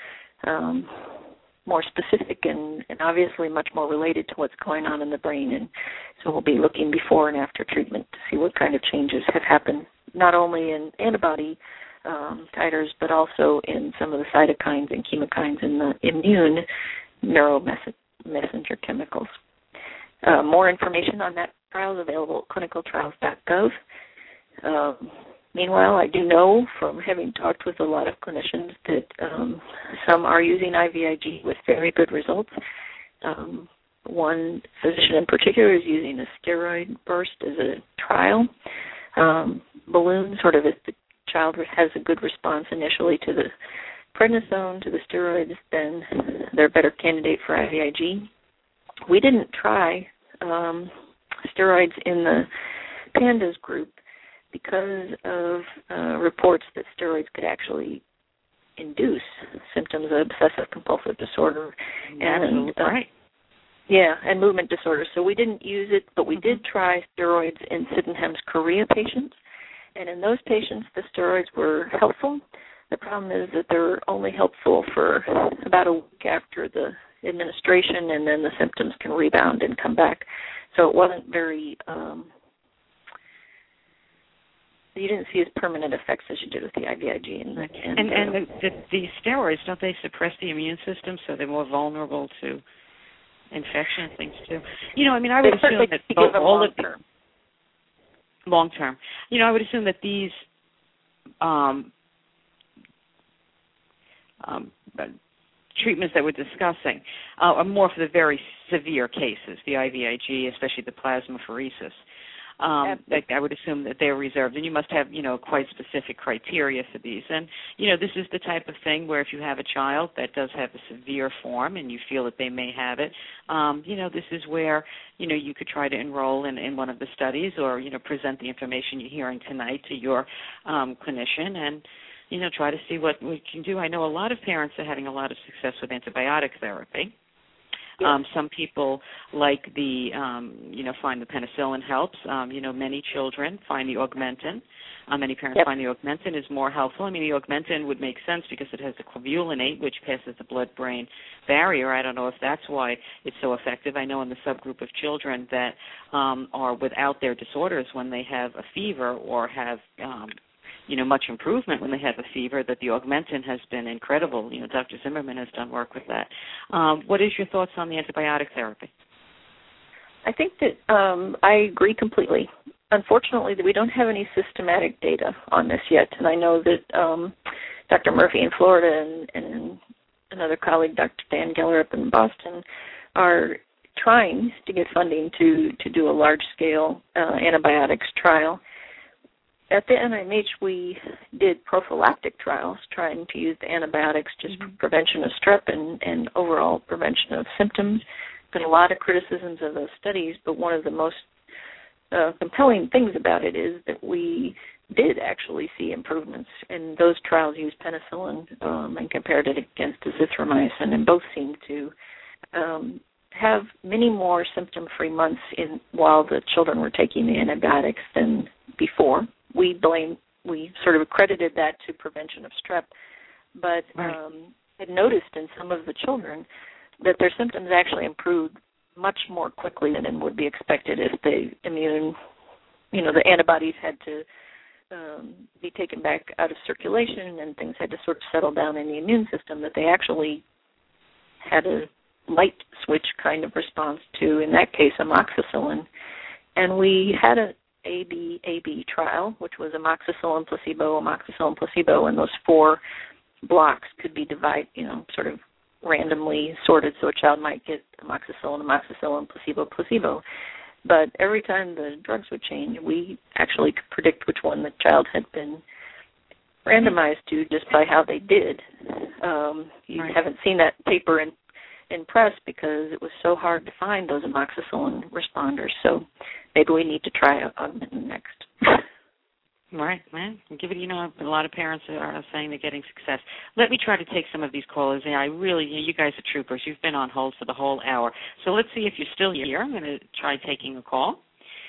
um, more specific and, and obviously much more related to what's going on in the brain. And so we'll be looking before and after treatment to see what kind of changes have happened, not only in antibody um, titers, but also in some of the cytokines and chemokines and the immune neuromessenger chemicals. Uh, more information on that trial is available at clinical trials dot gov. Um, meanwhile, I do know from having talked with a lot of clinicians that um, some are using I V I G with very good results. Um, one physician in particular is using a steroid burst as a trial um, balloon, sort of if the child has a good response initially to the prednisone, to the steroids, then they're a better candidate for I V I G. We didn't try um, steroids in the PANDAS group because of uh, reports that steroids could actually induce symptoms of obsessive-compulsive disorder. And, uh, right. Yeah, and movement disorders. So we didn't use it, but we did try steroids in Sydenham's chorea patients. And in those patients, the steroids were helpful. The problem is that they're only helpful for about a week after the administration, and then the symptoms can rebound and come back. So it wasn't very, um, you didn't see as permanent effects as you did with the I V I G. And, and, and, and uh, the, the, the steroids, don't they suppress the immune system so they're more vulnerable to infection and things too? You know, I mean, I would assume that both, all long of the, term. long term. You know, I would assume that these um, um, treatments that we're discussing uh, are more for the very severe cases, the I V I G, especially the plasmapheresis. Um, that I would assume that they're reserved, and you must have, you know, quite specific criteria for these. And, you know, this is the type of thing where if you have a child that does have a severe form and you feel that they may have it, um, you know, this is where, you know, you could try to enroll in, in one of the studies or, you know, present the information you're hearing tonight to your um, clinician and, you know, try to see what we can do. I know a lot of parents are having a lot of success with antibiotic therapy. Yes. Um, some people like the, um, you know, find the penicillin helps. Um, you know, many children find the Augmentin. Uh, many parents yep. find the Augmentin is more helpful. I mean, the Augmentin would make sense because it has the clavulinate, which passes the blood-brain barrier. I don't know if that's why it's so effective. I know in the subgroup of children that um, are without their disorders when they have a fever or have um, you know, much improvement when they have a fever, that the Augmentin has been incredible. You know, Doctor Zimmerman has done work with that. Um, what is your thoughts on the antibiotic therapy? I think that um, I agree completely. Unfortunately, we don't have any systematic data on this yet, and I know that um, Doctor Murphy in Florida and, and another colleague, Doctor Dan Geller up in Boston, are trying to get funding to, to do a large-scale uh, antibiotics trial. At the N I M H, we did prophylactic trials trying to use the antibiotics just for prevention of strep and, and overall prevention of symptoms. Been a lot of criticisms of those studies, but one of the most uh, compelling things about it is that we did actually see improvements. And those trials used penicillin um, and compared it against azithromycin, and both seemed to um, have many more symptom-free months in while the children were taking the antibiotics than before. We blame, we sort of accredited that to prevention of strep, but right. um, had noticed in some of the children that their symptoms actually improved much more quickly than would be expected if the immune, you know, the antibodies had to um, be taken back out of circulation and things had to sort of settle down in the immune system, that they actually had a light switch kind of response to, in that case, amoxicillin. And we had a A B A B trial, which was amoxicillin, placebo, amoxicillin, placebo, and those four blocks could be divided, you know, sort of randomly sorted, so a child might get amoxicillin, amoxicillin, placebo, placebo. But every time the drugs would change, we actually could predict which one the child had been randomized to just by how they did. Um, you right. haven't seen that paper in in press because it was so hard to find those amoxicillin responders. So maybe we need to try Augmentin next. Right, man. Give it. You know, a lot of parents are saying they're getting success. Let me try to take some of these callers. And I really, you guys are troopers. You've been on hold for the whole hour. So let's see if you're still here. I'm going to try taking a call.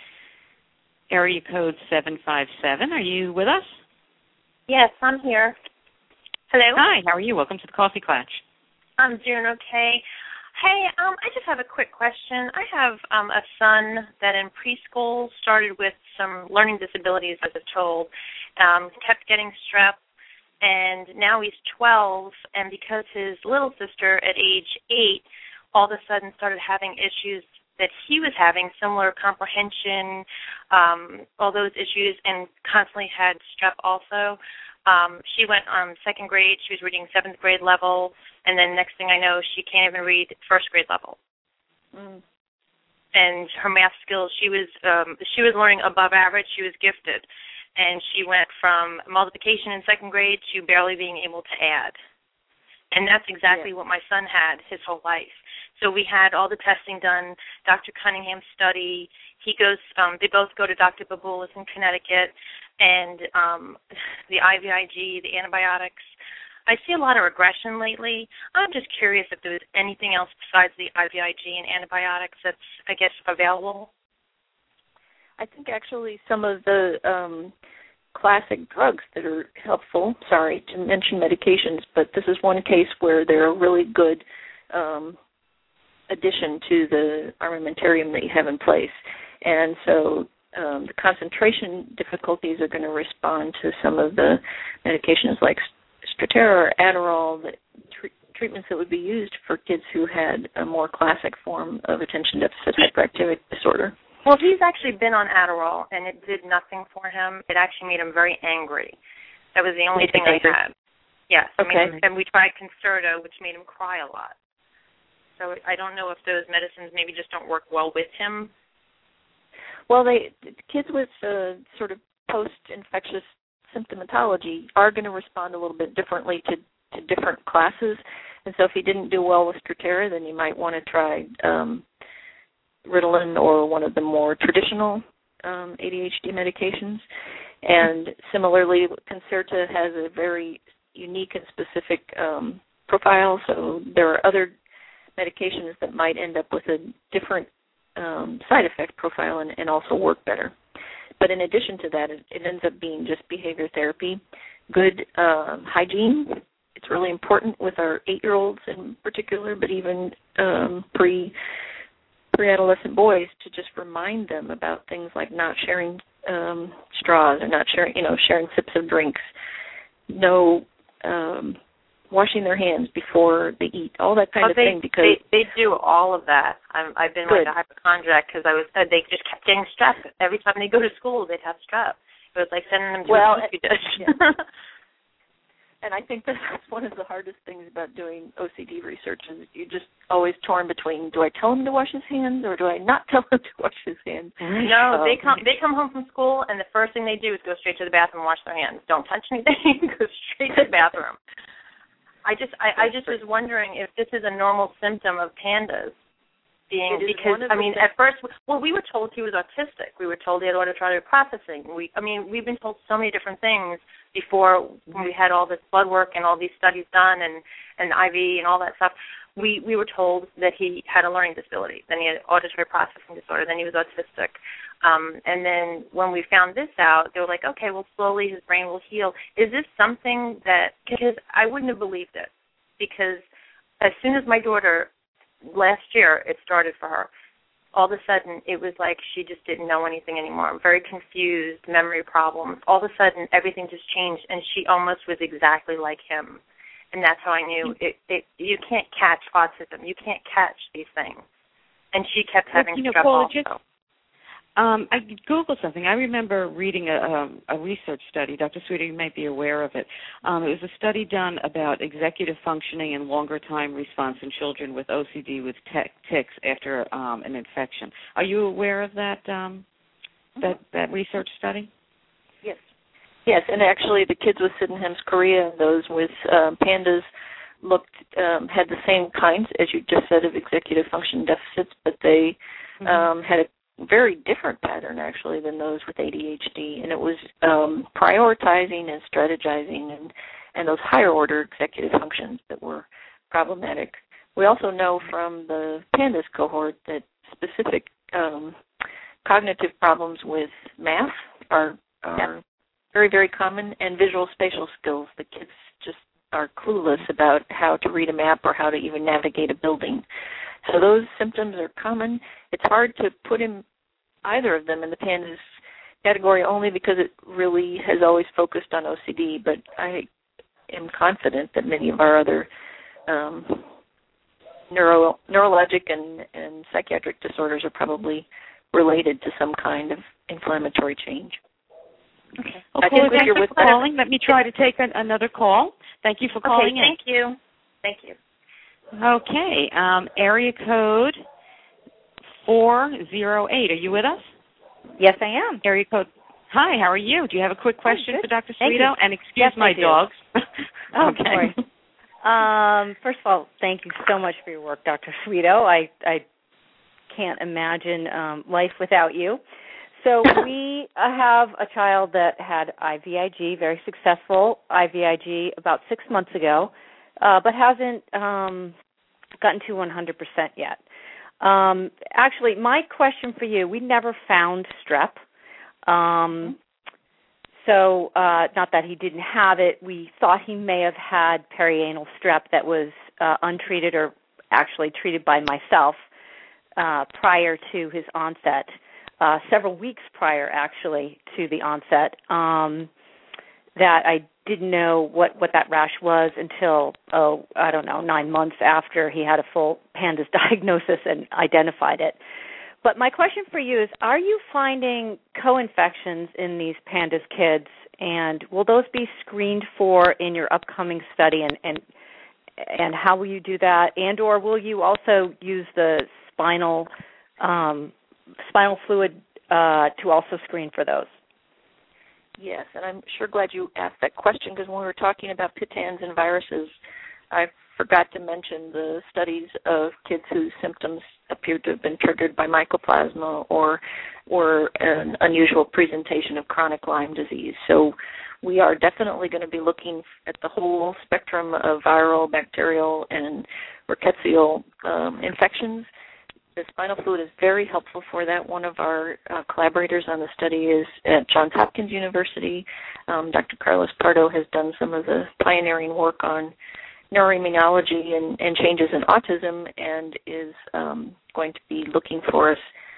Area code seven five seven. Are you with us? Yes, I'm here. Hello. Hi. How are you? Welcome to the Coffee Klatch. I'm doing okay. Hey, um, I just have a quick question. I have um, a son that in preschool started with some learning disabilities, as I'm told, um, kept getting strep, and now he's twelve, and because his little sister at age eight all of a sudden started having issues that he was having, similar comprehension, um, all those issues, and constantly had strep also. Um, she went um, second grade. She was reading seventh grade level, and then next thing I know, she can't even read first grade level. Mm. And her math skills, she was um, she was learning above average. She was gifted, and she went from multiplication in second grade to barely being able to add. And that's exactly yeah. what my son had his whole life. So we had all the testing done, Doctor Cunningham's study. He goes, um, they both go to Doctor Baboulas in Connecticut, and um, the I V I G, the antibiotics. I see a lot of regression lately. I'm just curious if there's anything else besides the I V I G and antibiotics that's, I guess, available. I think actually some of the um, classic drugs that are helpful, sorry to mention medications, but this is one case where they're a really good um, addition to the armamentarium that you have in place. And so um, the concentration difficulties are going to respond to some of the medications like Strattera or Adderall, that tre- treatments that would be used for kids who had a more classic form of attention deficit hyperactivity disorder. Well, he's actually been on Adderall, and it did nothing for him. It actually made him very angry. That was the only thing I had. Yes. Okay. I mean, and we tried Concerta, which made him cry a lot. So I don't know if those medicines maybe just don't work well with him. Well, they kids with uh, sort of post-infectious symptomatology are going to respond a little bit differently to, to different classes. And so if he didn't do well with Strattera, then you might want to try um, Ritalin or one of the more traditional um, A D H D medications. And similarly, Concerta has a very unique and specific um, profile, so there are other medications that might end up with a different um, side effect profile and, and also work better. But in addition to that, it, it ends up being just behavior therapy, good um, hygiene. It's really important with our eight-year-olds in particular, but even um, pre, pre-adolescent boys, to just remind them about things like not sharing um, straws, or not sharing, you know, sharing sips of drinks, no um, washing their hands before they eat, all that kind oh, of they, thing. Because they they do all of that. I'm, I've been good. like a hypochondriac because I was uh, they just kept getting strep every time they go to school. They'd have strep. It was like sending them to well, a petri dish. Yeah. And I think that's one of the hardest things about doing O C D research is you're just always torn between, do I tell him to wash his hands or do I not tell him to wash his hands? No, um, they come they come home from school and the first thing they do is go straight to the bathroom and wash their hands. Don't touch anything, go straight to the bathroom. I just I, I just was wondering if this is a normal symptom of pandas. Being because I mean at first well we were told he was autistic. We were told he had auditory processing. We I mean we've been told so many different things before when we had all this blood work and all these studies done and and I V and all that stuff. We we were told that he had a learning disability. Then he had auditory processing disorder. Then he was autistic. Um, and then when we found this out, they were like, okay, well slowly his brain will heal. Is this something that because I wouldn't have believed it because as soon as my daughter last year it started for her. All of a sudden it was like she just didn't know anything anymore. Very confused, memory problems. All of a sudden everything just changed and she almost was exactly like him. And that's how I knew it, it you can't catch autism. You can't catch these things. And she kept having well, you know, strep Paula, also. just, Um, I Googled something. I remember reading a, um, a research study. Doctor Sweeter, you might be aware of it. Um, it was a study done about executive functioning and longer time response in children with O C D with tech, tics after um, an infection. Are you aware of that um, that that research study? Yes. Yes, and actually the kids with Sydenham's chorea and those with um, pandas looked um, had the same kinds, as you just said, of executive function deficits, but they mm-hmm. um, had a very different pattern actually than those with A D H D, and it was um, prioritizing and strategizing and, and those higher order executive functions that were problematic. We also know from the pandas cohort that specific um, cognitive problems with math are, are yeah. very, very common, and visual spatial skills. The kids just are clueless about how to read a map or how to even navigate a building. So those symptoms are common. It's hard to put in either of them in the pandas category only because it really has always focused on O C D, but I am confident that many of our other um, neuro, neurologic and, and psychiatric disorders are probably related to some kind of inflammatory change. Okay. Well, I Paula, thank you for calling. Let me try to take an, another call. Thank you for calling okay, thank in. you. Thank you. Okay, um, area code four zero eight. Are you with us? Yes, I am. Area code. Hi, how are you? Do you have a quick question oh, for Doctor Thank Sweeto? You. And excuse yes, my dogs. oh, okay. Um, first of all, thank you so much for your work, Doctor Sweeto. I I can't imagine um, life without you. So we uh, have a child that had I V I G, very successful I V I G, about six months ago. Uh, but hasn't um, gotten to one hundred percent yet. Um, actually, my question for you, we never found strep. Um, so uh, not that he didn't have it. We thought he may have had perianal strep that was uh, untreated or actually treated by myself uh, prior to his onset, uh, several weeks prior actually to the onset, um, that I didn't know what, what that rash was until, oh, I don't know, nine months after he had a full pandas diagnosis and identified it. But my question for you is, are you finding co-infections in these pandas kids, and will those be screened for in your upcoming study, and, and, and how will you do that? And or will you also use the spinal, um, spinal fluid uh, to also screen for those? Yes, and I'm sure glad you asked that question because when we were talking about pitans and viruses, I forgot to mention the studies of kids whose symptoms appeared to have been triggered by mycoplasma or or an unusual presentation of chronic Lyme disease. So we are definitely going to be looking at the whole spectrum of viral, bacterial, and rickettsial um, infections. The spinal fluid is very helpful for that. One of our uh, collaborators on the study is at Johns Hopkins University. Um, Doctor Carlos Pardo has done some of the pioneering work on neuroimmunology and, and changes in autism and is um, going to be looking for us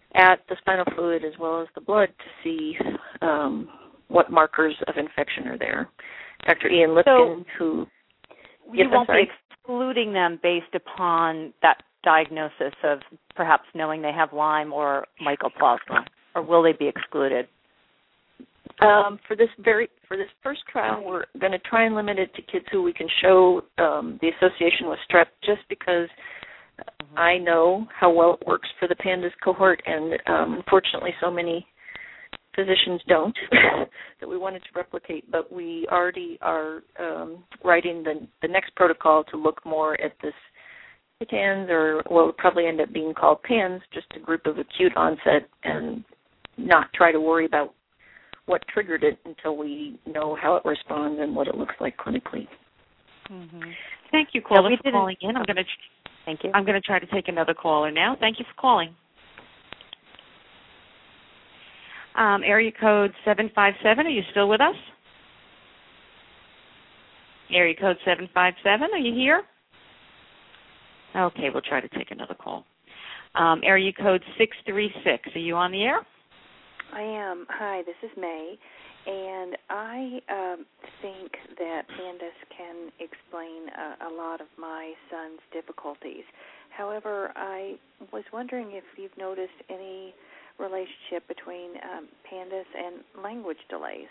at the spinal fluid as well as the blood to see um, what markers of infection are there. Doctor Ian Lipkin, so who... You yes, won't be excluding them based upon that diagnosis of perhaps knowing they have Lyme or mycoplasma, or will they be excluded? Um, for this very for this first trial, we're going to try and limit it to kids who we can show um, the association with strep, just because mm-hmm. I know how well it works for the pandas cohort, and um, unfortunately, so many physicians don't that we wanted to replicate. But we already are um, writing the the next protocol to look more at this PANS, or what will probably end up being called PANS, just a group of acute onset, and not try to worry about what triggered it until we know how it responds and what it looks like clinically. Mm-hmm. Thank you, caller, no, for calling in. I'm going to thank you. I'm going to try to take another caller now. Thank you for calling. Um, area code seven five seven. Are you still with us? Area code seven five seven. Are you here? Okay, we'll try to take another call. Um, area code six three six. Are you on the air? I am. Hi, this is May, and I um, think that pandas can explain a, a lot of my son's difficulties. However, I was wondering if you've noticed any relationship between um, pandas and language delays.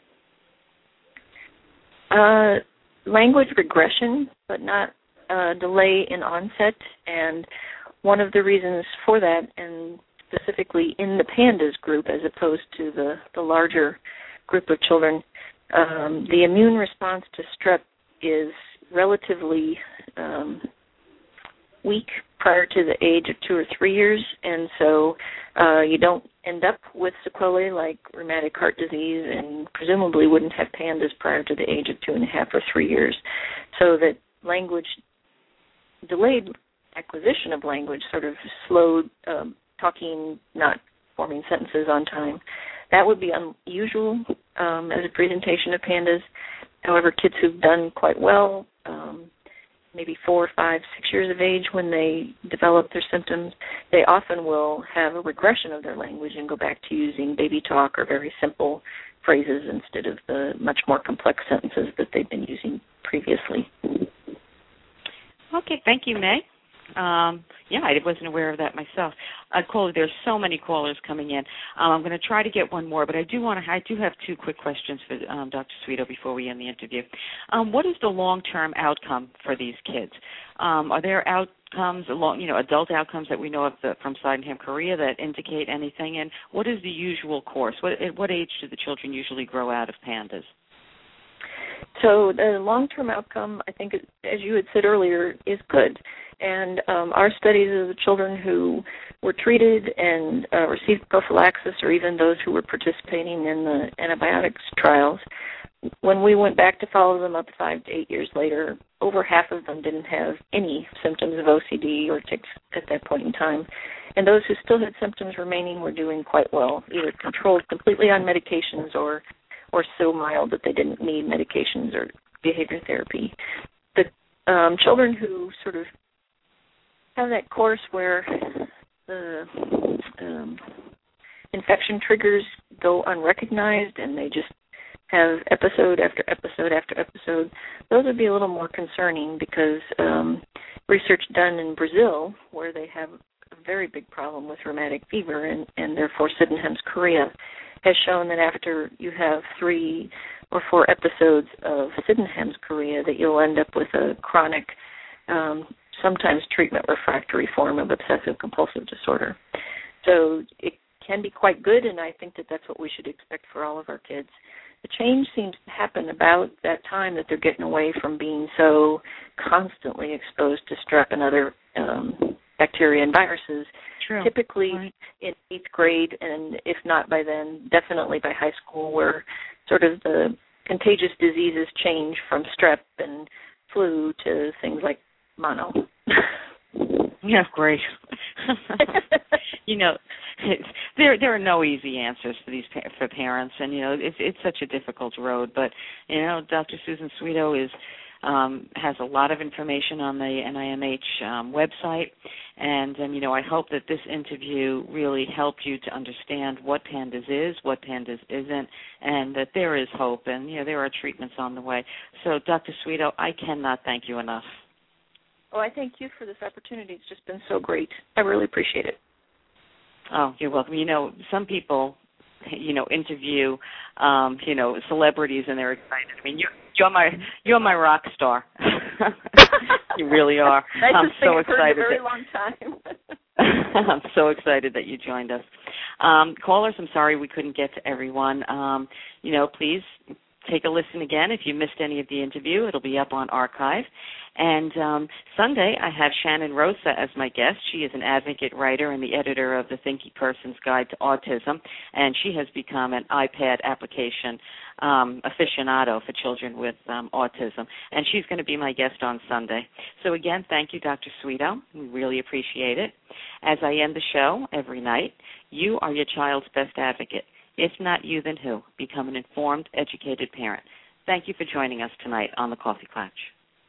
Uh, language regression, but not uh, delay in onset, and one of the reasons for that, and specifically in the pandas group as opposed to the, the larger group of children, um, the immune response to strep is relatively um, weak prior to the age of two or three years, and so uh, you don't end up with sequelae like rheumatic heart disease, and presumably wouldn't have pandas prior to the age of two and a half or three years. So that language, delayed acquisition of language, sort of slowed um, talking, not forming sentences on time. That would be unusual um, as a presentation of pandas. However, kids who've done quite well, um, maybe four, five, six years of age when they develop their symptoms, they often will have a regression of their language and go back to using baby talk or very simple phrases instead of the much more complex sentences that they've been using previously. Okay, thank you, May. Um, yeah, I wasn't aware of that myself. Uh, caller, there's so many callers coming in. Um, I'm going to try to get one more, but I do want to. I do have two quick questions for um, Doctor Sweeto before we end the interview. Um, what is the long-term outcome for these kids? Um, are there outcomes, along, you know, adult outcomes that we know of the, from Sydenham, Korea, that indicate anything? And what is the usual course? What, at what age do the children usually grow out of pandas? So the long-term outcome, I think, as you had said earlier, is good. And um, our studies of the children who were treated and uh, received prophylaxis, or even those who were participating in the antibiotics trials, when we went back to follow them up five to eight years later, over half of them didn't have any symptoms of O C D or tics at that point in time. And those who still had symptoms remaining were doing quite well, either controlled completely on medications or or so mild that they didn't need medications or behavior therapy. The um, children who sort of have that course where the um, infection triggers go unrecognized and they just have episode after episode after episode, those would be a little more concerning, because um, research done in Brazil, where they have a very big problem with rheumatic fever and, and therefore Sydenham's chorea, has shown that after you have three or four episodes of Sydenham's chorea, that you'll end up with a chronic, um, sometimes treatment refractory form of obsessive compulsive disorder. So it can be quite good, and I think that that's what we should expect for all of our kids. The change seems to happen about that time that they're getting away from being so constantly exposed to strep and other um, bacteria and viruses. True. Typically right. in eighth grade, and if not by then, definitely by high school, where sort of the contagious diseases change from strep and flu to things like mono. Yeah, great. You know, it's, there there are no easy answers for these for parents, and you know it's it's such a difficult road. But you know, Doctor Susan Sweeto is um, has a lot of information on the N I M H um, website. And, um, you know, I hope that this interview really helped you to understand what PANDAS is, what PANDAS isn't, and that there is hope, and, you know, there are treatments on the way. So, Doctor Sweeto, I cannot thank you enough. Well, I thank you for this opportunity. It's just been so great. I really appreciate it. Oh, you're welcome. You know, some people, you know, interview, um, you know, celebrities, and they're excited. I mean, you're, you're my you're my rock star. You really are. I I'm just so think excited. For a very that, long time. I'm so excited that you joined us. Um, callers, I'm sorry we couldn't get to everyone. Um, you know, please take a listen again. If you missed any of the interview, it'll be up on archive. And um, Sunday, I have Shannon Rosa as my guest. She is an advocate, writer, and the editor of the Thinky Person's Guide to Autism, and she has become an iPad application um, aficionado for children with um, autism. And she's going to be my guest on Sunday. So again, thank you, Doctor Sweeto. We really appreciate it. As I end the show every night, you are your child's best advocate. If not you, then who? Become an informed, educated parent. Thank you for joining us tonight on the Coffee Klatch.